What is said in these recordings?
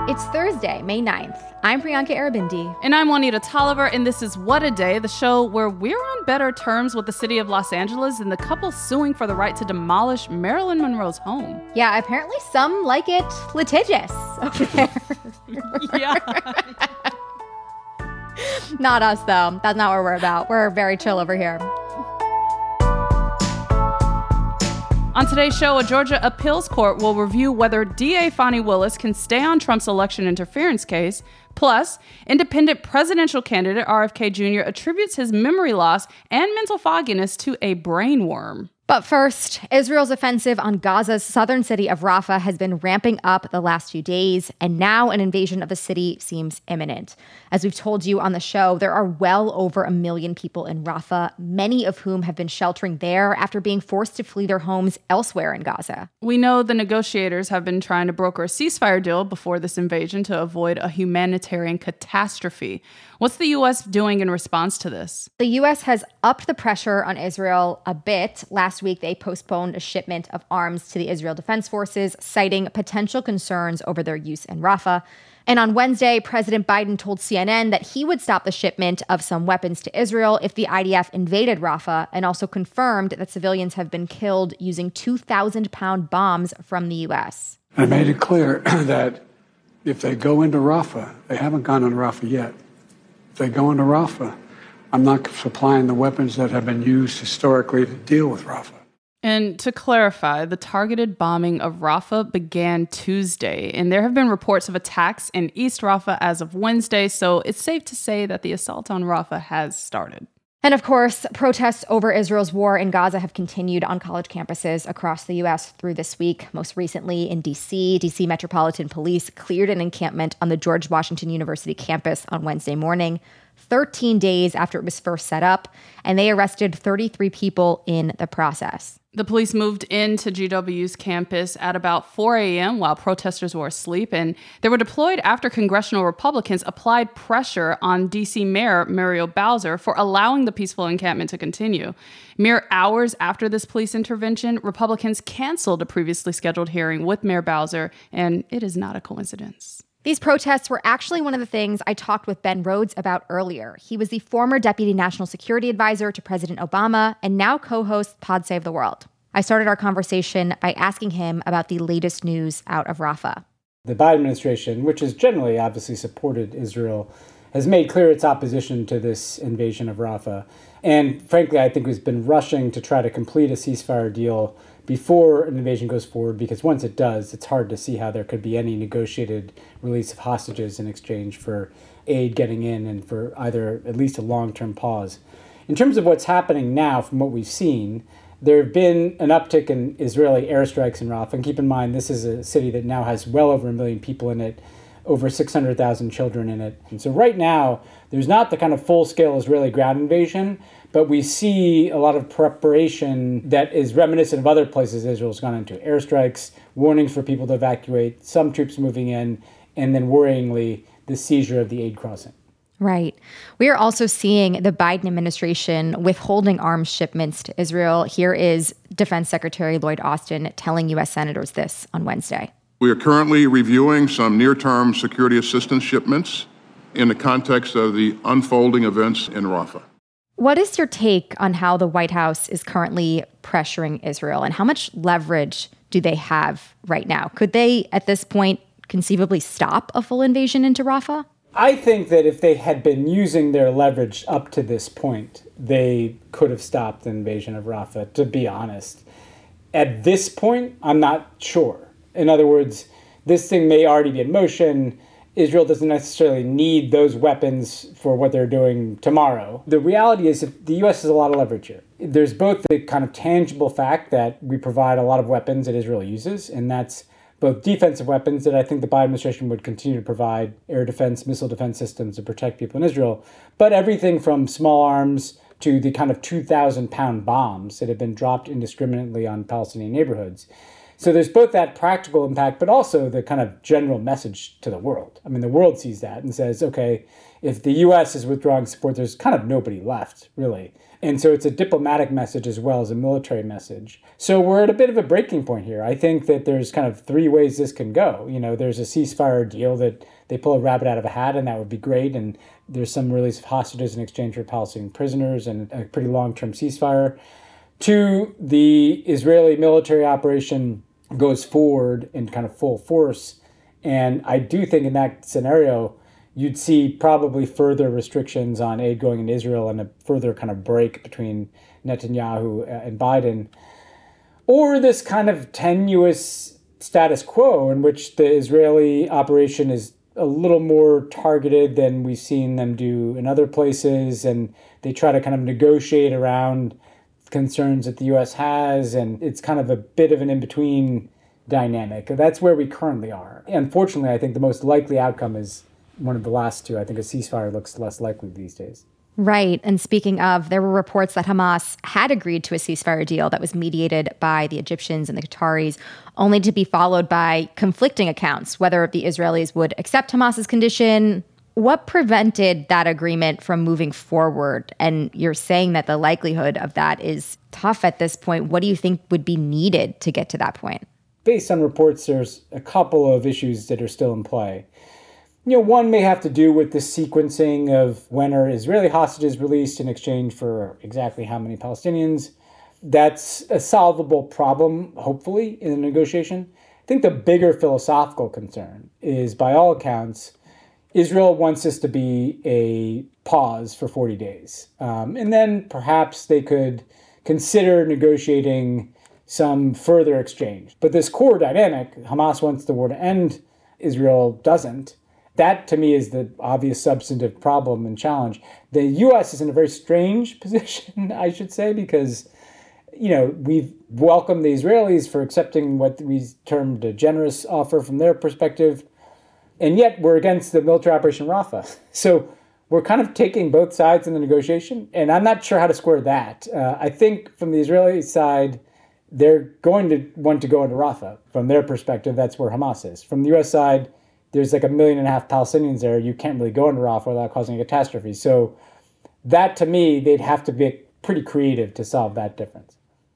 It's Thursday, May 9th. I'm Priyanka Aribindi. And I'm Juanita Tolliver, and this is What a Day, the show where we're on better terms with the city of Los Angeles than the couple suing for the right to demolish Marilyn Monroe's home. Yeah, apparently some like it litigious over there. Yeah. Not us, though. That's not what we're about. We're very chill over here. On today's show, a Georgia appeals court will review whether DA Fani Willis can stay on Trump's election interference case. Plus, independent presidential candidate RFK Jr. attributes his memory loss and mental fogginess to a brain worm. But first, Israel's offensive on Gaza's southern city of Rafah has been ramping up the last few days, and now an invasion of the city seems imminent. As we've told you on the show, there are well over 1 million people in Rafah, many of whom have been sheltering there after being forced to flee their homes elsewhere in Gaza. We know the negotiators have been trying to broker a ceasefire deal before this invasion to avoid a humanitarian catastrophe. What's the U.S. doing in response to this? The U.S. has upped the pressure on Israel a bit. Last week, they postponed a shipment of arms to the Israel Defense Forces, citing potential concerns over their use in Rafah. And on Wednesday, President Biden told CNN that he would stop the shipment of some weapons to Israel if the IDF invaded Rafah, and also confirmed that civilians have been killed using 2,000-pound bombs from the U.S. I made it clear that if they go into Rafah, they haven't gone into Rafah yet. If they go into Rafah, I'm not supplying the weapons that have been used historically to deal with Rafah. And to clarify, the targeted bombing of Rafah began Tuesday, and there have been reports of attacks in East Rafah as of Wednesday, so it's safe to say that the assault on Rafah has started. And of course, protests over Israel's war in Gaza have continued on college campuses across the U.S. through this week. Most recently in D.C., D.C. Metropolitan Police cleared an encampment on the George Washington University campus on Wednesday morning, 13 days after it was first set up, and they arrested 33 people in the process. The police moved into GW's campus at about 4 a.m. while protesters were asleep, and they were deployed after congressional Republicans applied pressure on D.C. Mayor Muriel Bowser for allowing the peaceful encampment to continue. Mere hours after this police intervention, Republicans canceled a previously scheduled hearing with Mayor Bowser, and it is not a coincidence. These protests were actually one of the things I talked with Ben Rhodes about earlier. He was the former Deputy National Security Advisor to President Obama and now co-hosts Pod Save the World. I started our conversation by asking him about the latest news out of Rafah. The Biden administration, which has generally obviously supported Israel, has made clear its opposition to this invasion of Rafah. And frankly, I think has been rushing to try to complete a ceasefire deal before an invasion goes forward, because once it does, it's hard to see how there could be any negotiated release of hostages in exchange for aid getting in and for either at least a long-term pause. In terms of what's happening now, from what we've seen, there have been an uptick in Israeli airstrikes in Rafah. And keep in mind, this is a city that now has well over 1 million people in it, over 600,000 children in it. And so right now, there's not the kind of full-scale Israeli ground invasion, but we see a lot of preparation that is reminiscent of other places Israel's gone into. Airstrikes, warnings for people to evacuate, some troops moving in, and then worryingly, the seizure of the aid crossing. Right. We are also seeing the Biden administration withholding arms shipments to Israel. Here is Defense Secretary Lloyd Austin telling U.S. senators this on Wednesday. We are currently reviewing some near-term security assistance shipments in the context of the unfolding events in Rafah. What is your take on how the White House is currently pressuring Israel, and how much leverage do they have right now? Could they, at this point, conceivably stop a full invasion into Rafah? I think that if they had been using their leverage up to this point, they could have stopped the invasion of Rafah, to be honest. At this point, I'm not sure. In other words, this thing may already be in motion. Israel doesn't necessarily need those weapons for what they're doing tomorrow. The reality is that the U.S. has a lot of leverage here. There's both the kind of tangible fact that we provide a lot of weapons that Israel uses, and that's both defensive weapons that I think the Biden administration would continue to provide, air defense, missile defense systems to protect people in Israel, but everything from small arms to the kind of 2,000-pound bombs that have been dropped indiscriminately on Palestinian neighborhoods. So there's both that practical impact, but also the kind of general message to the world. I mean, the world sees that and says, okay, if the U.S. is withdrawing support, there's kind of nobody left, really. And so it's a diplomatic message as well as a military message. So we're at a bit of a breaking point here. I think that there's kind of three ways this can go. There's a ceasefire deal that they pull a rabbit out of a hat, and that would be great. And there's some release of hostages in exchange for Palestinian prisoners and a pretty long-term ceasefire. Two, the Israeli military operation goes forward in kind of full force. And I do think in that scenario, you'd see probably further restrictions on aid going into Israel and a further kind of break between Netanyahu and Biden. Or this kind of tenuous status quo in which the Israeli operation is a little more targeted than we've seen them do in other places. And they try to kind of negotiate around concerns that the U.S. has. And it's kind of a bit of an in-between dynamic. That's where we currently are. Unfortunately, I think the most likely outcome is one of the last two. I think a ceasefire looks less likely these days. Right. And speaking of, there were reports that Hamas had agreed to a ceasefire deal that was mediated by the Egyptians and the Qataris, only to be followed by conflicting accounts, whether the Israelis would accept Hamas's condition. What prevented that agreement from moving forward? And you're saying that the likelihood of that is tough at this point. What do you think would be needed to get to that point? Based on reports, there's a couple of issues that are still in play. One may have to do with the sequencing of when are Israeli hostages released in exchange for exactly how many Palestinians. That's a solvable problem, hopefully, in the negotiation. I think the bigger philosophical concern is, by all accounts, Israel wants this to be a pause for 40 days. And then perhaps they could consider negotiating some further exchange. But this core dynamic, Hamas wants the war to end, Israel doesn't. That, to me, is the obvious substantive problem and challenge. The U.S. is in a very strange position, I should say, because, we've welcomed the Israelis for accepting what we termed a generous offer from their perspective, and yet we're against the military operation Rafah. So we're kind of taking both sides in the negotiation, and I'm not sure how to square that. I think from the Israeli side, they're going to want to go into Rafah. From their perspective, that's where Hamas is. From the U.S. side, there's like 1.5 million Palestinians there. You can't really go into Rafah without causing a catastrophe. So that, to me, they'd have to be pretty creative to solve that difference.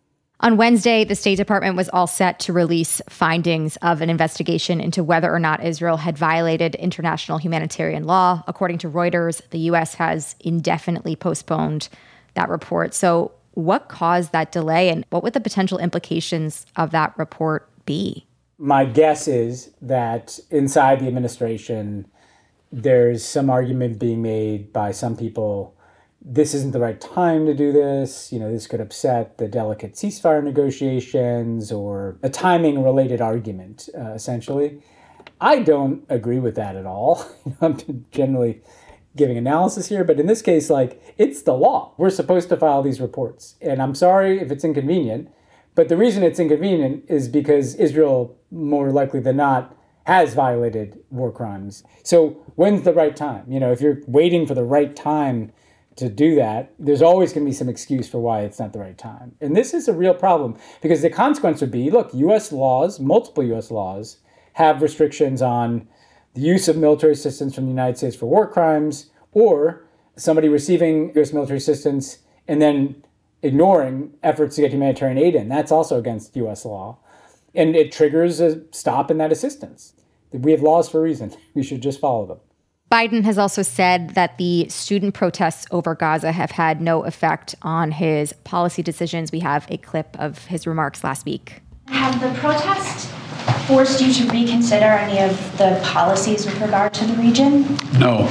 On Wednesday, the State Department was all set to release findings of an investigation into whether or not Israel had violated international humanitarian law. According to Reuters, the U.S. has indefinitely postponed that report. So what caused that delay, and what would the potential implications of that report be? My guess is that inside the administration, there's some argument being made by some people, this isn't the right time to do this. This could upset the delicate ceasefire negotiations, or a timing-related argument, essentially. I don't agree with that at all. I'm generally giving analysis here, but in this case, it's the law. We're supposed to file these reports. And I'm sorry if it's inconvenient, but the reason it's inconvenient is because Israel, more likely than not, has violated war crimes. So when's the right time? If you're waiting for the right time to do that, there's always going to be some excuse for why it's not the right time. And this is a real problem, because the consequence would be, look, U.S. laws, multiple U.S. laws, have restrictions on the use of military assistance from the United States for war crimes, or somebody receiving U.S. military assistance and then ignoring efforts to get humanitarian aid in. That's also against U.S. law. And it triggers a stop in that assistance. We have laws for a reason. We should just follow them. Biden has also said that the student protests over Gaza have had no effect on his policy decisions. We have a clip of his remarks last week. Have the protests forced you to reconsider any of the policies with regard to the region? No.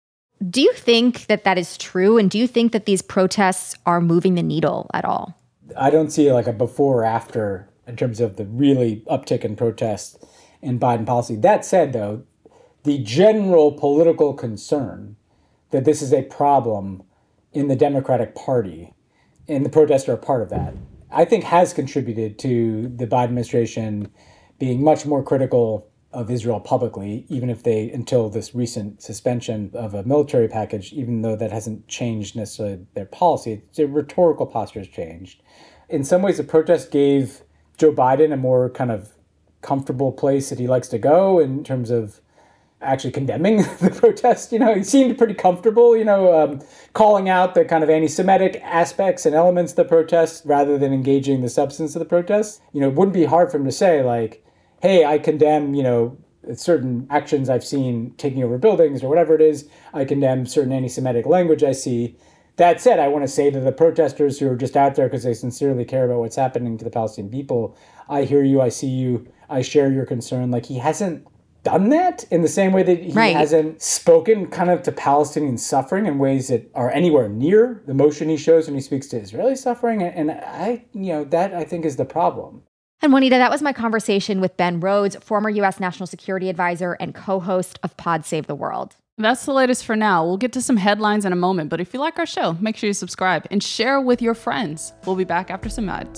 Do you think that that is true? And do you think that these protests are moving the needle at all? I don't see a before or after in terms of the really uptick in protests in Biden policy. That said, though, the general political concern that this is a problem in the Democratic Party, and the protests are a part of that, I think has contributed to the Biden administration being much more critical of Israel publicly, even if they, until this recent suspension of a military package, even though that hasn't changed necessarily their policy, their rhetorical posture has changed. In some ways, the protest gave Joe Biden a more kind of comfortable place that he likes to go in terms of actually condemning the protest. He seemed pretty comfortable, calling out the kind of anti-Semitic aspects and elements of the protest rather than engaging the substance of the protest. It wouldn't be hard for him to say, like, hey, I condemn, certain actions I've seen taking over buildings or whatever it is. I condemn certain anti-Semitic language I see. That said, I want to say to the protesters who are just out there because they sincerely care about what's happening to the Palestinian people, I hear you, I see you, I share your concern. Like, he hasn't done that in the same way that he hasn't spoken kind of to Palestinian suffering in ways that are anywhere near the emotion he shows when he speaks to Israeli suffering. And that I think is the problem. And Juanita, that was my conversation with Ben Rhodes, former U.S. National Security Advisor and co-host of Pod Save the World. That's the latest for now. We'll get to some headlines in a moment, but if you like our show, make sure you subscribe and share with your friends. We'll be back after some ads.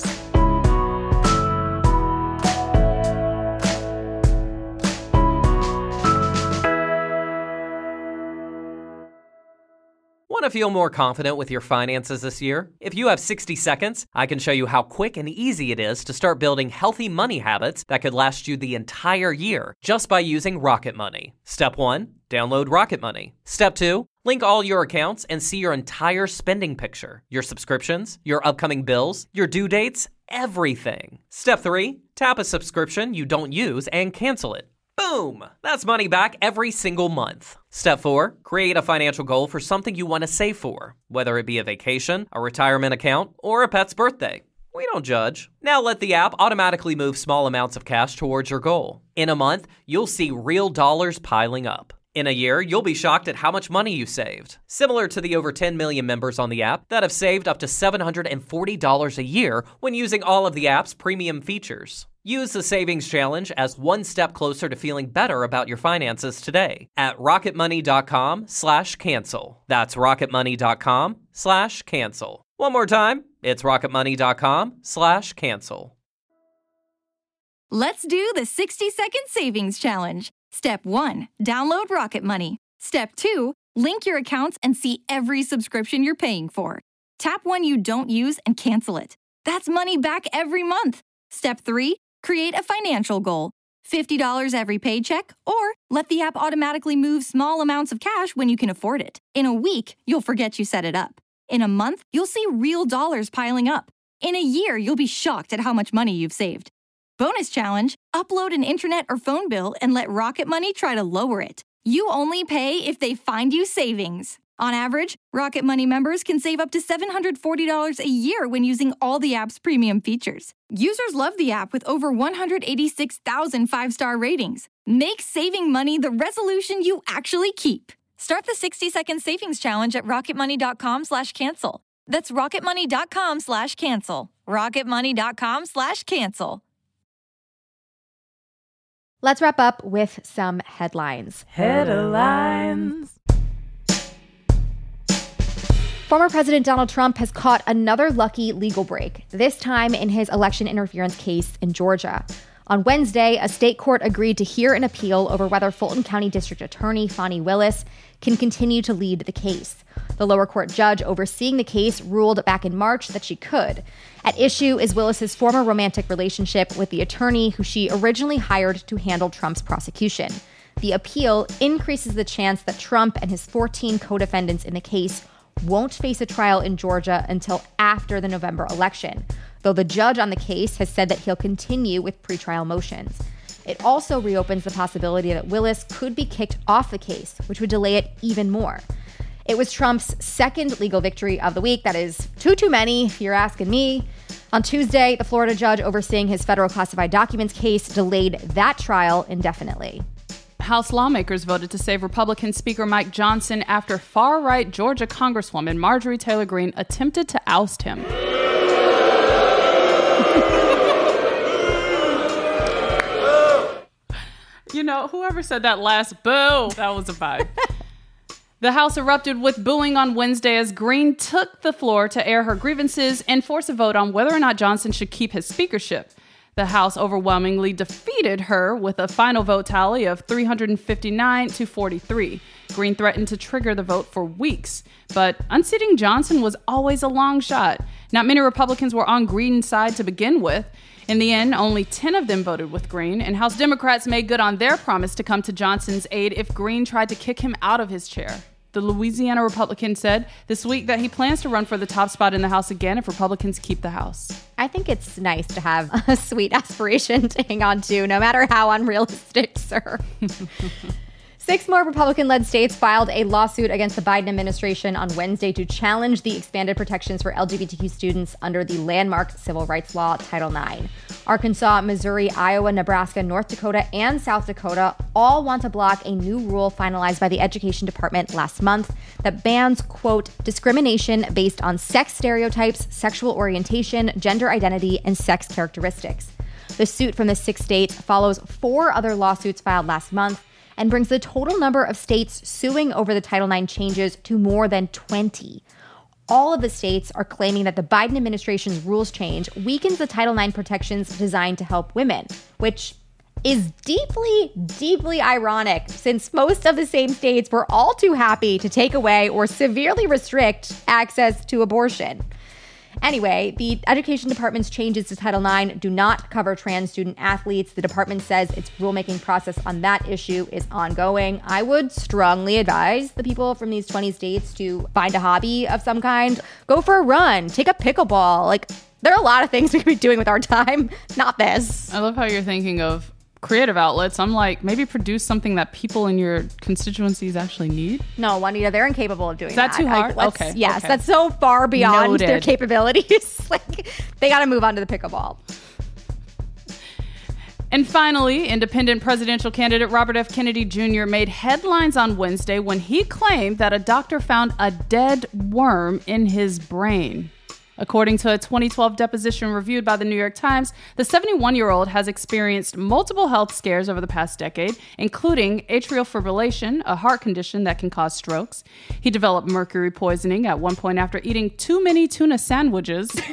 Want to feel more confident with your finances this year? If you have 60 seconds, I can show you how quick and easy it is to start building healthy money habits that could last you the entire year just by using Rocket Money. Step 1, download Rocket Money. Step 2, link all your accounts and see your entire spending picture, your subscriptions, your upcoming bills, your due dates, everything. Step 3, tap a subscription you don't use and cancel it. Boom! That's money back every single month. Step 4, create a financial goal for something you want to save for, whether it be a vacation, a retirement account, or a pet's birthday. We don't judge. Now let the app automatically move small amounts of cash towards your goal. In a month, you'll see real dollars piling up. In a year, you'll be shocked at how much money you saved. Similar to the over 10 million members on the app that have saved up to $740 a year when using all of the app's premium features. Use the Savings Challenge as one step closer to feeling better about your finances today at rocketmoney.com/cancel. That's rocketmoney.com/cancel. One more time, it's rocketmoney.com/cancel. Let's do the 60-second savings challenge. Step 1, download Rocket Money. Step 2, link your accounts and see every subscription you're paying for. Tap one you don't use and cancel it. That's money back every month. Step 3, create a financial goal. $50 every paycheck, or let the app automatically move small amounts of cash when you can afford it. In a week, you'll forget you set it up. In a month, you'll see real dollars piling up. In a year, you'll be shocked at how much money you've saved. Bonus challenge, upload an internet or phone bill and let Rocket Money try to lower it. You only pay if they find you savings. On average, Rocket Money members can save up to $740 a year when using all the app's premium features. Users love the app with over 186,000 5-star ratings. Make saving money the resolution you actually keep. Start the 60-second savings challenge at rocketmoney.com/cancel. That's rocketmoney.com/cancel. rocketmoney.com/cancel. Let's wrap up with some headlines. Headlines. Former President Donald Trump has caught another lucky legal break, this time in his election interference case in Georgia. On Wednesday, a state court agreed to hear an appeal over whether Fulton County District Attorney Fani Willis can continue to lead the case. The lower court judge overseeing the case ruled back in March that she could. At issue is Willis's former romantic relationship with the attorney who she originally hired to handle Trump's prosecution. The appeal increases the chance that Trump and his 14 co-defendants in the case won't face a trial in Georgia until after the November election, though the judge on the case has said that he'll continue with pretrial motions. It also reopens the possibility that Willis could be kicked off the case, which would delay it even more. It was Trump's second legal victory of the week. That is too many, if you're asking me. On Tuesday, the Florida judge overseeing his federal classified documents case delayed that trial indefinitely. House lawmakers voted to save Republican Speaker Mike Johnson after far-right Georgia Congresswoman Marjorie Taylor Greene attempted to oust him. You know, whoever said that last boo, that was a vibe. The House erupted with booing on Wednesday as Greene took the floor to air her grievances and force a vote on whether or not Johnson should keep his speakership. The House overwhelmingly defeated her with a final vote tally of 359 to 43. Green threatened to trigger the vote for weeks. But unseating Johnson was always a long shot. Not many Republicans were on Green's side to begin with. In the end, only 10 of them voted with Green, and House Democrats made good on their promise to come to Johnson's aid if Green tried to kick him out of his chair. The Louisiana Republican said this week that he plans to run for the top spot in the House again if Republicans keep the House. I think it's nice to have a sweet aspiration to hang on to, no matter how unrealistic, sir. 6 more Republican-led states filed a lawsuit against the Biden administration on Wednesday to challenge the expanded protections for LGBTQ students under the landmark civil rights law, Title IX. Arkansas, Missouri, Iowa, Nebraska, North Dakota, and South Dakota all want to block a new rule finalized by the Education Department last month that bans, quote, discrimination based on sex stereotypes, sexual orientation, gender identity, and sex characteristics. The suit from the 6 states follows 4 other lawsuits filed last month and brings the total number of states suing over the Title IX changes to more than 20. All of the states are claiming that the Biden administration's rules change weakens the Title IX protections designed to help women, which is deeply, deeply ironic since most of the same states were all too happy to take away or severely restrict access to abortion. Anyway, the Education Department's changes to Title IX do not cover trans student athletes. The department says its rulemaking process on that issue is ongoing. I would strongly advise the people from these 20 states to find a hobby of some kind. Go for a run. Take a pickleball. Like, there are a lot of things we could be doing with our time. Not this. I love how you're thinking of creative outlets. I'm like, maybe produce something that people in your constituencies actually need. No, Juanita, they're incapable of doing that. Is that too hard? Okay. Yes, okay. That's so far beyond their capabilities. Like, they got to move on to the pickleball. And finally, independent presidential candidate Robert F. Kennedy Jr. made headlines on Wednesday when he claimed that a doctor found a dead worm in his brain. According to a 2012 deposition reviewed by the New York Times, the 71-year-old has experienced multiple health scares over the past decade, including atrial fibrillation, a heart condition that can cause strokes. He developed mercury poisoning at one point after eating too many tuna sandwiches. Why'd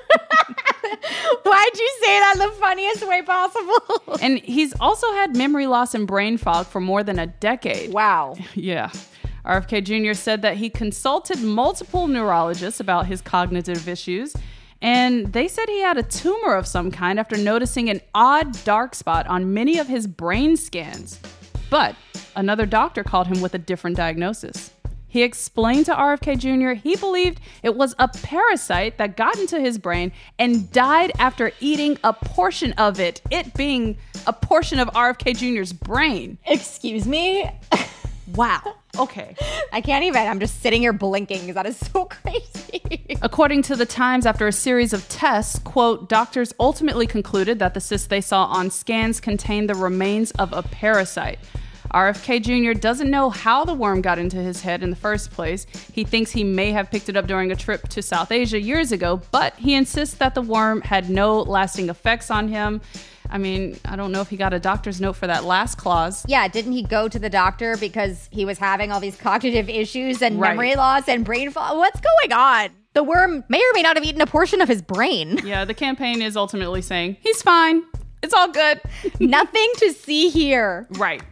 you say that in the funniest way possible? And he's also had memory loss and brain fog for more than a decade. Wow. Yeah. RFK Jr. said that he consulted multiple neurologists about his cognitive issues, and they said he had a tumor of some kind after noticing an odd dark spot on many of his brain scans. But another doctor called him with a different diagnosis. He explained to RFK Jr. he believed it was a parasite that got into his brain and died after eating a portion of it being a portion of RFK Jr.'s brain. Excuse me? Wow. Okay. I can't even. I'm just sitting here blinking because that is so crazy. According to the Times, after a series of tests, quote, doctors ultimately concluded that the cysts they saw on scans contained the remains of a parasite. RFK Jr. doesn't know how the worm got into his head in the first place. He thinks he may have picked it up during a trip to South Asia years ago, but he insists that the worm had no lasting effects on him. I mean, I don't know if he got a doctor's note for that last clause. Yeah, didn't he go to the doctor because he was having all these cognitive issues and memory loss and brain fog? What's going on? The worm may or may not have eaten a portion of his brain. Yeah, the campaign is ultimately saying, he's fine. It's all good. Nothing to see here. Right.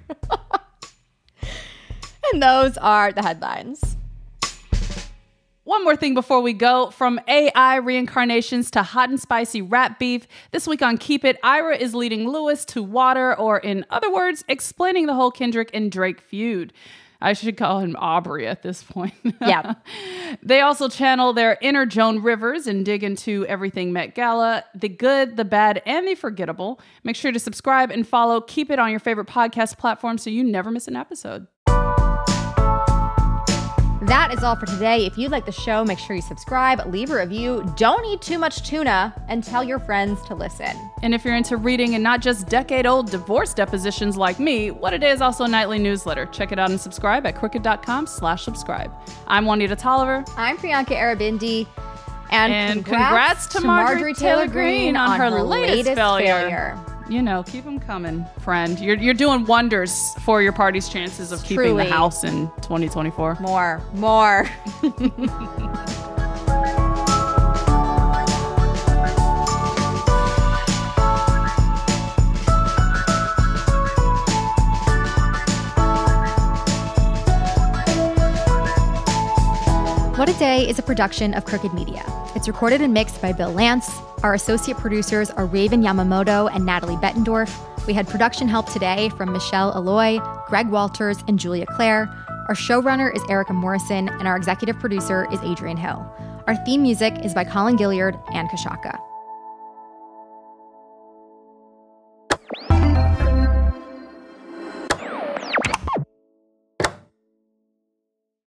And those are the headlines. One more thing before we go. From AI reincarnations to hot and spicy rat beef, this week on Keep It, Ira is leading Lewis to water, or in other words, explaining the whole Kendrick and Drake feud. I should call him Aubrey at this point. Yeah. They also channel their inner Joan Rivers and dig into everything Met Gala, the good, the bad, and the forgettable. Make sure to subscribe and follow Keep It on your favorite podcast platform so you never miss an episode. That is all for today. If you like the show, make sure you subscribe, leave a review, don't eat too much tuna, and tell your friends to listen. And if you're into reading and not just decade-old divorce depositions like me, What A Day is also a nightly newsletter. Check it out and subscribe at crooked.com/subscribe. I'm Juanita Tolliver. I'm Priyanka Arabindi. And congrats to Marjorie Taylor Greene on her latest failure. You know, keep them coming, friend. You're doing wonders for your party's chances of keeping the House in 2024. More. What a Day is a production of Crooked Media. It's recorded and mixed by Bill Lance. Our associate producers are Raven Yamamoto and Natalie Bettendorf. We had production help today from Michelle Alloy, Greg Walters, and Julia Clare. Our showrunner is Erica Morrison, and our executive producer is Adrian Hill. Our theme music is by Colin Gilliard and Kashaka.